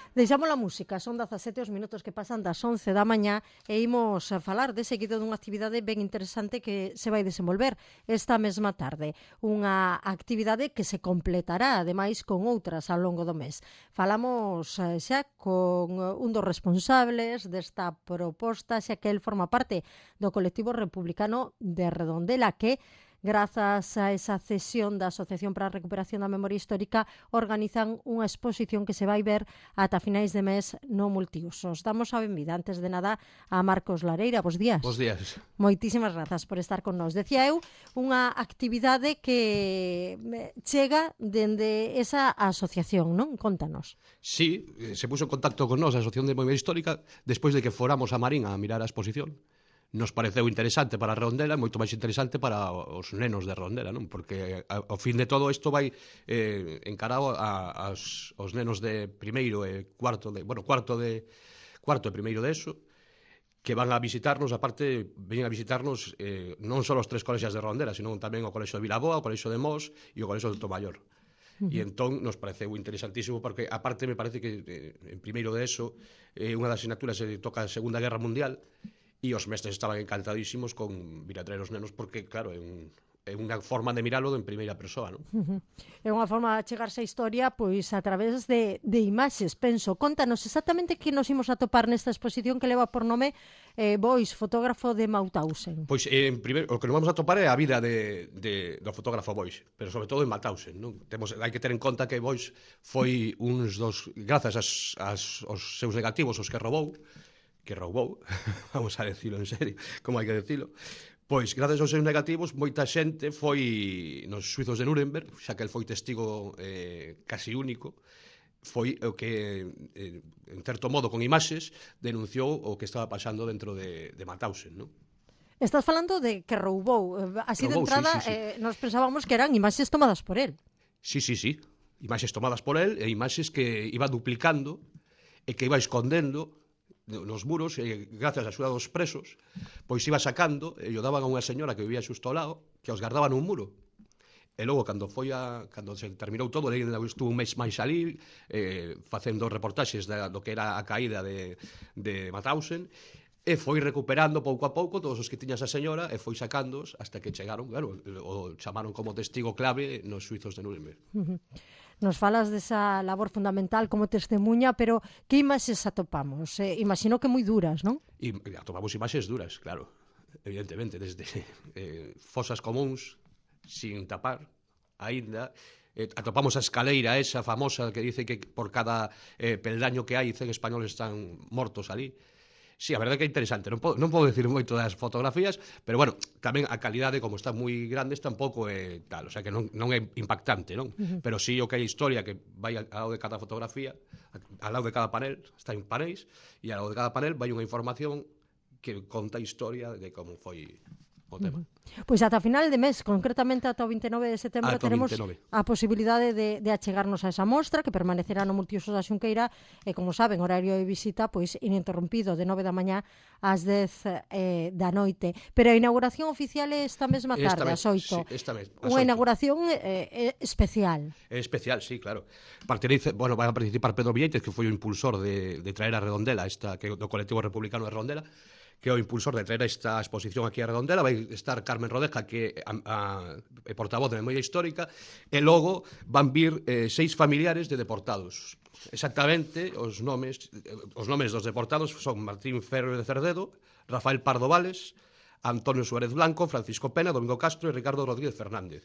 Deixamos a música, son 17 os minutos que pasan das 11 da mañá e imos a falar de seguido dunha actividade ben interesante que se vai desenvolver esta mesma tarde. Unha actividade que se completará, ademais, con outras ao longo do mes. Falamos xa con un dos responsables desta proposta, xa que el forma parte do colectivo republicano de Redondela, que grazas a esa cesión da Asociación para a Recuperación da Memoria Histórica, organizan unha exposición que se vai ver ata finais de mes no Multiusos. Damos a benvida, antes de nada, a Marcos Lareira. Bos días. Bos días. Moitísimas grazas por estar con nós. Decía eu, unha actividade que chega dende esa asociación, non? Contanos. Sí, se puso en contacto con nós a Asociación de Memoria Histórica despois de que foramos a Marín a mirar a exposición. Nos pareceu interesante para a Redondela, moito máis interesante para os nenos de Redondela, non? Porque ao fin de todo isto vai encarado aos nenos de primeiro e cuarto e primeiro de ESO, que van a visitarnos, aparte, veñen a visitarnos non só os tres colexias de Redondela, sino tamén o Colexio de Vilaboa, o Colexio de Mos e o Colexio de Tomayor. E entón nos pareceu interesantísimo porque aparte me parece que en primeiro de ESO unha das asignaturas se toca a Segunda Guerra Mundial e os mestres estaban encantadísimos con vir a traer os nenos porque, claro, é unha forma de miralo en primeira persoa, non? É unha forma de chegarse a historia pois a través de imaxes, penso. Contanos exactamente que nos imos a topar nesta exposición que leva por nome Boix, fotógrafo de Mauthausen. Pois, en primeiro, o que nos vamos a topar é a vida do fotógrafo Boix, pero sobre todo en Mauthausen, non? Hai que ter en conta que Boix foi uns dos, grazas aos seus negativos, os que roubou, vamos a decirlo en serio, como hai que decirlo, pois, grazas aos seus negativos, moita xente foi nos suizos de Nuremberg, xa que el foi testigo casi único, foi o que, en certo modo, con imaxes, denunciou o que estaba pasando dentro de Mauthausen, non? Estás falando de que roubou. Así Roubou, de entrada, sí. nos pensábamos que eran imaxes tomadas por él. Sí. Imaxes tomadas por él e imaxes que iba duplicando e que iba escondendo nos muros, e gracias á axuda dos presos, pois iba sacando e o daban a unha señora que vivía xusto ao lado, que os guardaba nun muro. E logo, cando se terminou todo, ele estuvo un mes máis ali, facendo reportaxes do que era a caída de Mauthausen, e foi recuperando pouco a pouco todos os que tiña esa señora e foi sacándoos hasta que chegaron, claro, o chamaron como testigo clave nos suizos de Nuremberg. Nos falas desa labor fundamental como testemunha, pero que imaxes atopamos? Imagino que moi duras, non? E atopamos imaxes duras, claro, evidentemente, desde fosas comuns, sin tapar, aínda, atopamos a escaleira esa famosa que dice que por cada peldaño que hai 100 españoles están mortos ali. Sí, a verdade que é interesante, non podo decir moito das fotografías, pero bueno, tamén a calidade, como están moi grandes, tampouco é tal, o sea que non é impactante, non? Pero sí o que hai historia que vai ao lado de cada fotografía, ao lado de cada panel, está en panéis, e ao lado de cada panel vai unha información que conta a historia de como foi o tema. Pois ata final de mes, concretamente ata o 29 de setembro, teremos a posibilidade de achegarnos a esa mostra que permanecerá no Multiusos da Xunqueira e, como saben, horario de visita pois ininterrompido de 9 da mañá ás 10 da noite. Pero a inauguración oficial é esta mesma tarde, ás 8. Sí, esta mesma. Unha inauguración especial. É especial, sí, claro. Vai a participar Pedro Villaites, que foi o impulsor de traer a Redondela, do colectivo republicano de Redondela, que é o impulsor de traer esta exposición aquí a Redondela. Vai estar Carmen Rodeja, que é portavoz de Memoria Histórica, e logo van vir 6 familiares de deportados. Exactamente, os nomes dos deportados son Martín Ferro de Cerdedo, Rafael Pardo Vales, Antonio Suárez Blanco, Francisco Pena, Domingo Castro e Ricardo Rodríguez Fernández.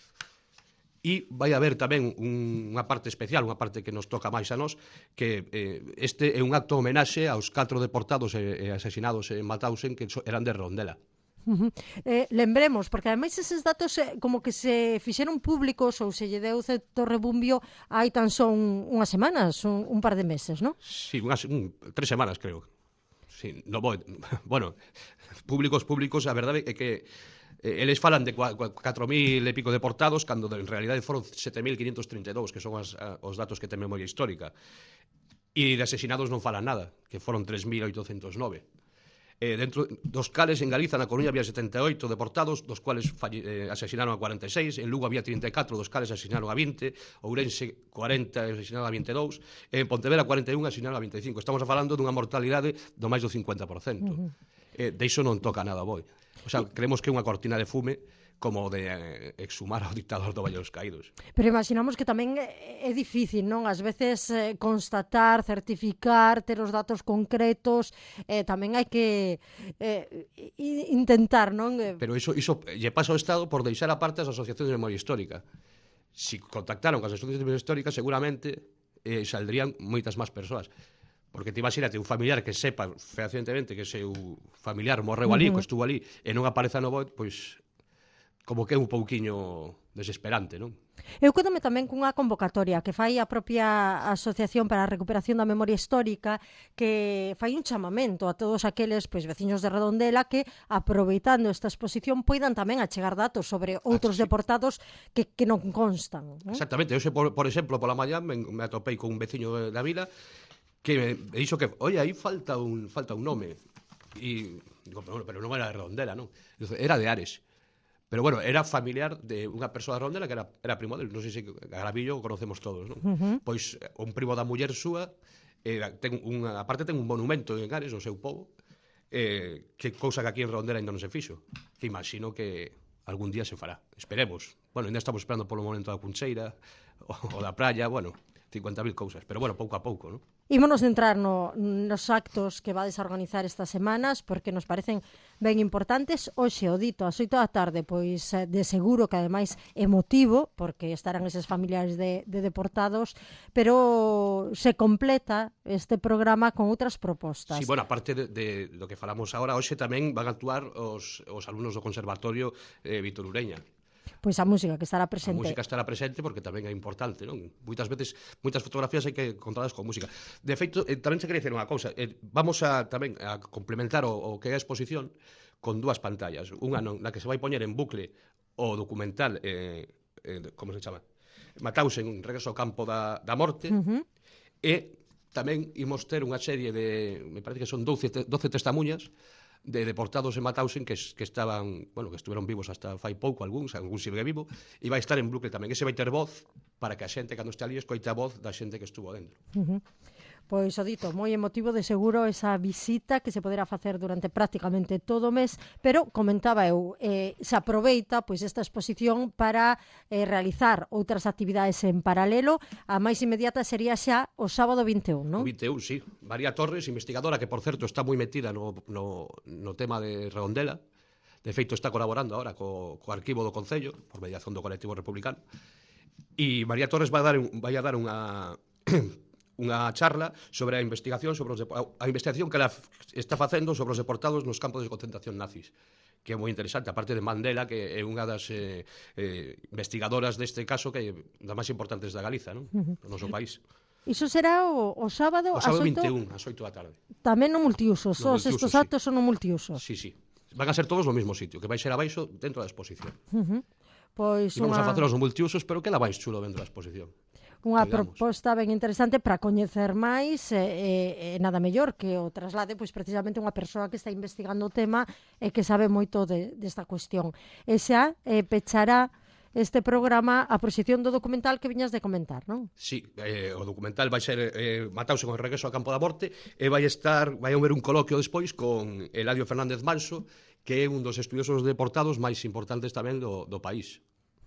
E vai haber tamén unha parte especial, unha parte que nos toca máis a nós, que este é un acto homenaxe aos 4 deportados e asesinados en Mauthausen que eran de Redondela. Lembremos, porque ademais eses datos como que se fixeron públicos ou se lle deu certo rebumbio hai tan só unhas semanas, un par de meses, non? Sí, 3 semanas, creo. Sí, bueno, públicos, a verdade é que eles falan de 4.000 e pico deportados cando en realidade foron 7.532, que son os datos que ten Memoria Histórica, e de asesinados non falan nada, que foron 3.809. dentro dos cales en Galiza, na Coruña, había 78 deportados, dos cuales asesinaron a 46, en Lugo había 34, dos cales asesinaron a 20, Ourense 40 asesinaron a 22, en Pontevedra 41 asesinaron a 25. Estamos falando dunha mortalidade do máis do 50%. De iso non toca nada boi. O sea, creemos que é unha cortina de fume como de exhumar ao dictador do Valle dos Caídos. Pero imaginamos que tamén é difícil, non? Ás veces constatar, certificar, ter os datos concretos, tamén hai que intentar, non? Pero iso lle pasa ao Estado por deixar aparte as asociacións de memoria histórica. Si contactaron con as asociacións de memoria histórica, seguramente saldrían moitas máis persoas. Porque te imagínate un familiar que sepa fehacientemente que seu familiar morreu ali, que estuvo ali, e non apareza no BOE, pois como que é un pouquiño desesperante, non? Eu quedome tamén cunha convocatoria que fai a propia Asociación para a Recuperación da Memoria Histórica, que fai un chamamento a todos aqueles veciños de Redondela que, aproveitando esta exposición, poidan tamén achegar datos sobre outros deportados que non constan, non? Exactamente. Eu sei, por exemplo, pola mañá me atopei con un veciño da vila que me dixo que, oye, aí falta un nome. E digo, pero non era de Redondela, non? Era de Ares. Pero bueno, era familiar de unha persoa de Redondela que era primo dele. Non sei se a Gravillo o conocemos todos, non? Pois un primo da muller súa, aparte ten un monumento en Ares, o seu povo, que cousa que aquí en Redondela ainda non se fixo. Que imagino que algún día se fará. Esperemos. Bueno, ainda estamos esperando polo momento da Cuncheira, o da praia, bueno, 50.000 cousas. Pero bueno, pouco a pouco, non? Ímonos centrar nos actos que vades a organizar estas semanas, porque nos parecen ben importantes. Hoxe, o dito, ás 8 da tarde, pois de seguro que ademais emotivo, porque estarán eses familiares de deportados, pero se completa este programa con outras propostas. Sí, bueno, aparte de do que falamos agora, hoxe tamén van a actuar os alumnos do Conservatorio Vítor Ureña. Pois a música que estará presente. A música estará presente porque tamén é importante, non? Moitas veces, moitas fotografías hai que contadas con música. De feito, tamén se quería dicir unha cousa. Vamos tamén a complementar o que é a exposición con dúas pantallas. Unha na que se vai poñer en bucle o documental, como se chama? Matausen, Regreso ao campo da morte, e tamén imos ter unha serie de, me parece que son 12 testamuñas, de deportados en Matausen que estaban, bueno, que estuveron vivos hasta fai pouco, algún sigue vivo, e vai estar en bucle tamén. Ese vai ter voz para que a xente, cando este ali, escoite a voz da xente que estuvo dentro. Pois o dito, moi emotivo de seguro esa visita que se poderá facer durante prácticamente todo o mes, pero comentaba eu, se aproveita pois esta exposición para realizar outras actividades en paralelo. A máis inmediata sería xa o sábado 21, non? O 21, sí. María Torres, investigadora, que por certo está moi metida no tema de Redondela. De feito, está colaborando agora co arquivo do Concello, por mediación do colectivo republicano. E María Torres vai a dar unha charla sobre a investigación que ela está facendo sobre os deportados nos campos de concentración nazis, que é moi interesante, aparte de Mandela, que é unha das investigadoras deste caso que das máis importantes da Galiza, non? Do noso país. Iso será o sábado ás 21, ás 8 da tarde. Tamén no multiusos, estes actos son no multiusos. Sí. Van a ser todos no mesmo sitio, que vai ser abaixo dentro da exposición. Pois vamos a facelos no multiusos, pero queda máis chulo dentro da exposición. Unha proposta ben interesante para coñecer máis, nada mellor que o traslade pois precisamente unha persoa que está investigando o tema e que sabe moito desta cuestión. E xa pechará este programa a proxección do documental que viñas de comentar, non? Sí, o documental vai ser Matausen con Regreso ao campo da morte, e vai haber un coloquio despois con Eladio Fernández Manso, que é un dos estudiosos deportados máis importantes tamén do país.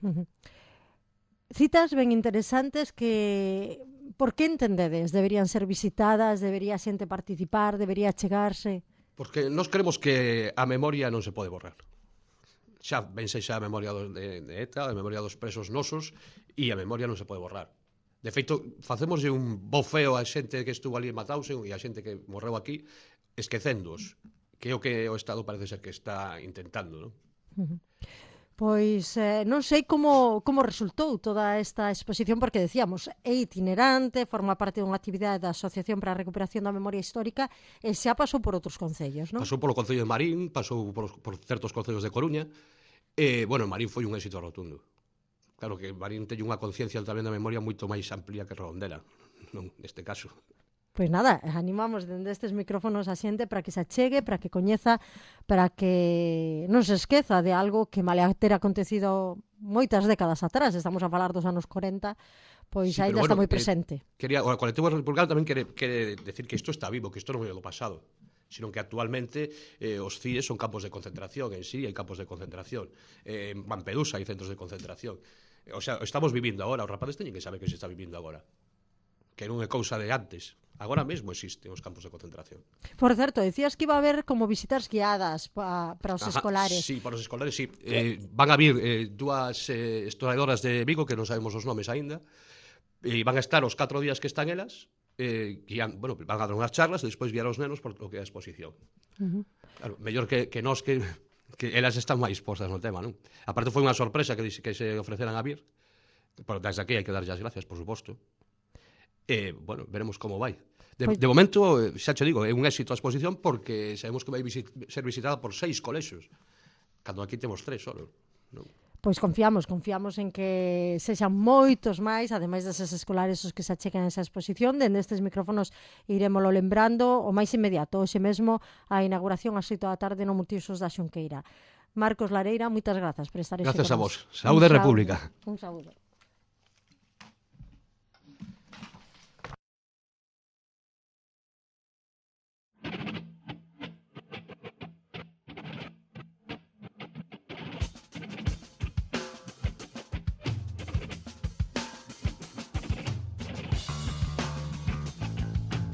Citas ben interesantes que, por que entendedes? Deberían ser visitadas, debería xente participar, debería chegarse? Porque nós creemos que a memoria non se pode borrar. Xa a memoria de ETA, a memoria dos presos nosos, e a memoria non se pode borrar. De feito, facemoslle un bofeo a xente que estuvo ali en Matausen e a xente que morreu aquí, esquecéndoos, que é o que o Estado parece ser que está intentando, non? Pois non sei como resultou toda esta exposición, porque decíamos, é itinerante, forma parte dunha actividade da Asociación para a Recuperación da Memoria Histórica e xa pasou por outros concellos, non? Pasou polo Concello de Marín, pasou por certos concellos de Coruña, e, bueno, Marín foi un éxito rotundo. Claro que Marín teñe unha conciencia tamén da memoria moito máis amplia que Redondela, non neste caso. Pois nada, animamos dende estes micrófonos a xente para que se achegue, para que coñeza, para que non se esqueza de algo que male ter acontecido moitas décadas atrás. Estamos a falar dos anos 40, pois ainda está moi presente. O colectivo republicano tamén quere decir que isto está vivo, que isto non é do pasado, sino que actualmente os CIEs son campos de concentración, en Siria hai campos de concentración, en Lampedusa hai centros de concentración. O sea, estamos vivindo agora, os rapaces teñen que saber que se está vivindo agora, que non é cousa de antes. Agora mesmo existen os campos de concentración. Por certo, decías que iba a haber como visitas guiadas para os escolares. Sí, para os escolares, sí. Van a vir dúas historiadoras de Vigo, que non sabemos os nomes aínda, e van a estar os 4 días que están elas, van a dar unhas charlas e despois guiar aos nenos por o que é a exposición. Claro, mellor que nós que elas están máis postas no tema, non? Aparte foi unha sorpresa que se ofreceran a vir, pero desde aquí hai que darlle as gracias, por suposto. Bueno, veremos como vai. De momento, xa che digo, é un éxito a exposición porque sabemos que vai ser visitada por 6 colexios, cando aquí temos 3 só, non? Pois confiamos en que sexan moitos máis, ademais deses escolares os que se achequen a esa exposición. Dende estes micrófonos irémolo lembrando o máis inmediato, hoxe mesmo a inauguración ás 8 da tarde no Multiusos da Xunqueira. Marcos Lareira, moitas grazas por estar Gracias a vos. Saúde República. Un saúdo.